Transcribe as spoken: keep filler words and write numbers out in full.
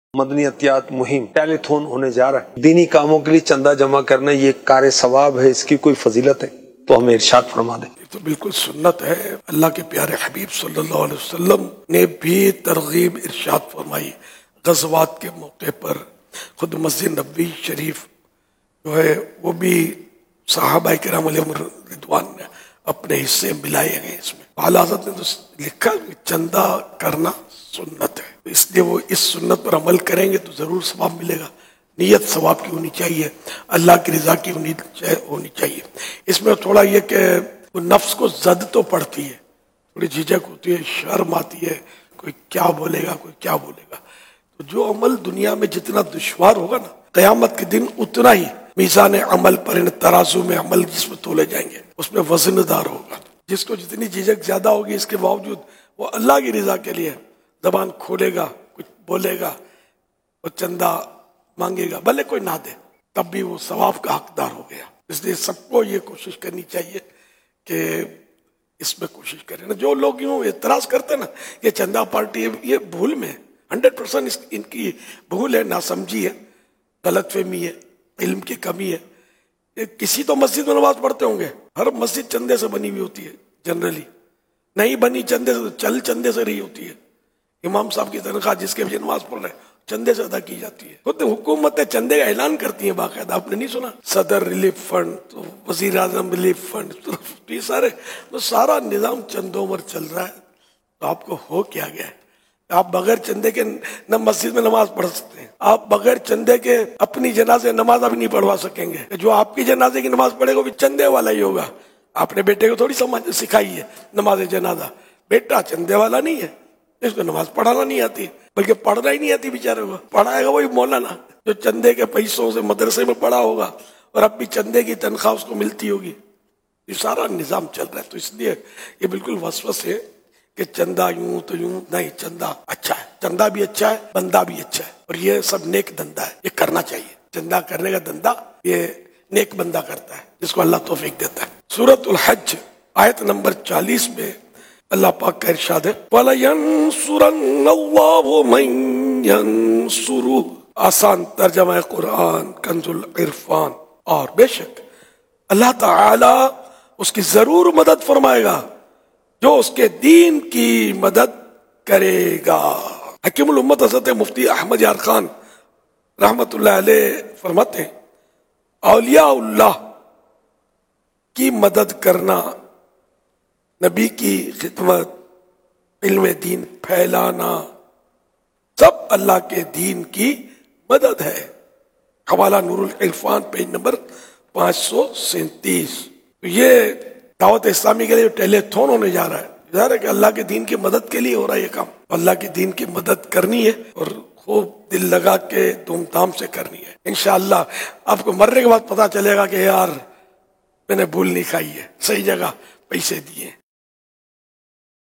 مدنیتیات مہم ٹیلی-تھون ہونے جا رہا ہے، دینی کاموں کے لیے چندہ جمع کرنا یہ کار ثواب ہے، اس کی کوئی فضیلت ہے تو ہمیں ارشاد فرما دیں۔ یہ تو بالکل سنت ہے، اللہ کے پیارے حبیب صلی اللہ علیہ وسلم نے بھی ترغیب ارشاد فرمائی غزوات کے موقع پر۔ خود مسجد نبوی شریف جو ہے وہ بھی صحابہ کرام علیہم رضوان نے اپنے حصے ملائے ہیں اس میں۔ اعلیٰ حضرت نے تو لکھا کہ چندہ کرنا سنت ہے، اس لیے وہ اس سنت پر عمل کریں گے تو ضرور ثواب ملے گا۔ نیت ثواب کی ہونی چاہیے، اللہ کی رضا کی ہونی چاہیے۔ اس میں تھوڑا یہ کہ وہ نفس کو زد تو پڑتی ہے، تھوڑی جھجک ہوتی ہے، شرم آتی ہے، کوئی کیا بولے گا کوئی کیا بولے گا۔ تو جو عمل دنیا میں جتنا دشوار ہوگا نا، قیامت کے دن اتنا ہی میزان عمل پر ان ترازو میں عمل جس میں تولے جائیں گے اس میں وزن دار ہوگا۔ جس کو جتنی جھجک زیادہ ہوگی اس کے باوجود وہ اللہ کی رضا کے لیے زبان کھولے گا، کچھ بولے گا، وہ چندہ مانگے گا، بھلے کوئی نہ دے تب بھی وہ ثواب کا حقدار ہو گیا۔ اس لیے سب کو یہ کوشش کرنی چاہیے کہ اس میں کوشش کریں نا۔ جو لوگ یوں اعتراض کرتے ہیں نا یہ چندہ پارٹی ہے، یہ بھول میں ہنڈریڈ پرسینٹ ان کی بھول ہے، ناسمجھی ہے، غلط فہمی ہے، علم کی کمی ہے۔ کسی تو مسجد میں نماز پڑھتے ہوں گے، ہر مسجد چندے سے بنی ہوئی ہوتی ہے، جنرلی نہیں بنی چندے سے، چل چندے سے رہی ہوتی ہے۔ امام صاحب کی تنخواہ جس کے بھی نماز پڑھ رہے ہیں چندے سے ادا کی جاتی ہے۔ خود حکومتیں چندے کا اعلان کرتی ہیں باقاعدہ، آپ نے نہیں سنا؟ صدر ریلیف فنڈ، تو وزیر اعظم ریلیف فنڈ، تو یہ سارے تو سارا نظام چندوں پر چل رہا ہے۔ تو آپ کو ہو کیا گیا ہے؟ آپ بغیر چندے کے نہ مسجد میں نماز پڑھ سکتے ہیں، آپ بغیر چندے کے اپنی جنازے نماز اب نہیں پڑھوا سکیں گے۔ جو آپ کی جنازے کی نماز پڑھے گا وہ بھی چندے والا ہی ہوگا۔ آپ نے بیٹے کو تھوڑی سمجھ سکھائی ہے نماز جنازہ، بیٹا چندے والا نہیں ہے، اس کو نماز پڑھانا نہیں آتی، بلکہ پڑھنا ہی نہیں آتی بیچارے کو، پڑھائے گا وہی مولانا جو چندے کے پیسوں سے مدرسے میں پڑھا ہوگا اور اب بھی چندے کی تنخواہ اس کو ملتی ہوگی۔ یہ سارا نظام چل رہا ہے۔ تو اس لیے یہ بالکل وسوسہ ہے کہ چندہ یوں تو یوں نہیں، چندہ اچھا ہے، چندہ بھی اچھا ہے، بندہ بھی اچھا ہے، اور یہ سب نیک دندہ ہے، یہ کرنا چاہیے۔ چندہ کرنے کا دندہ یہ نیک بندہ کرتا ہے جس کو اللہ توفیق دیتا ہے۔ سورۃ الحج آیت نمبر چالیس میں اللہ پاک کا ارشاد ہے وَلَيَنْصُرَنَّ اللَّهُ مَن يَنْصُرُهُ، آسان ترجمہ قرآن کنز العرفان، اور بے شک اللہ تعالی اس کی ضرور مدد فرمائے گا جو اس کے دین کی مدد کرے گا۔ حکیم الامت حضرت مفتی احمد یار خان رحمت اللہ علیہ فرماتے ہیں اولیاء اللہ کی مدد کرنا، نبی کی خدمت، علم دین پھیلانا، سب اللہ کے دین کی مدد ہے۔ حوالہ نور العرفان پیج نمبر پانچ سو سینتیس۔ یہ دعوت اسلامی کے لیے ٹیلی تھون ہونے جا رہا ہے، ظاہر ہے کہ اللہ کے دین کی مدد کے لیے ہو رہا ہے یہ کام۔ اللہ کے دین کی مدد کرنی ہے اور خوب دل لگا کے دھوم دھام سے کرنی ہے۔ انشاءاللہ آپ کو مرنے کے بعد پتا چلے گا کہ یار میں نے بھول نہیں کھائی ہے، صحیح جگہ پیسے دیے۔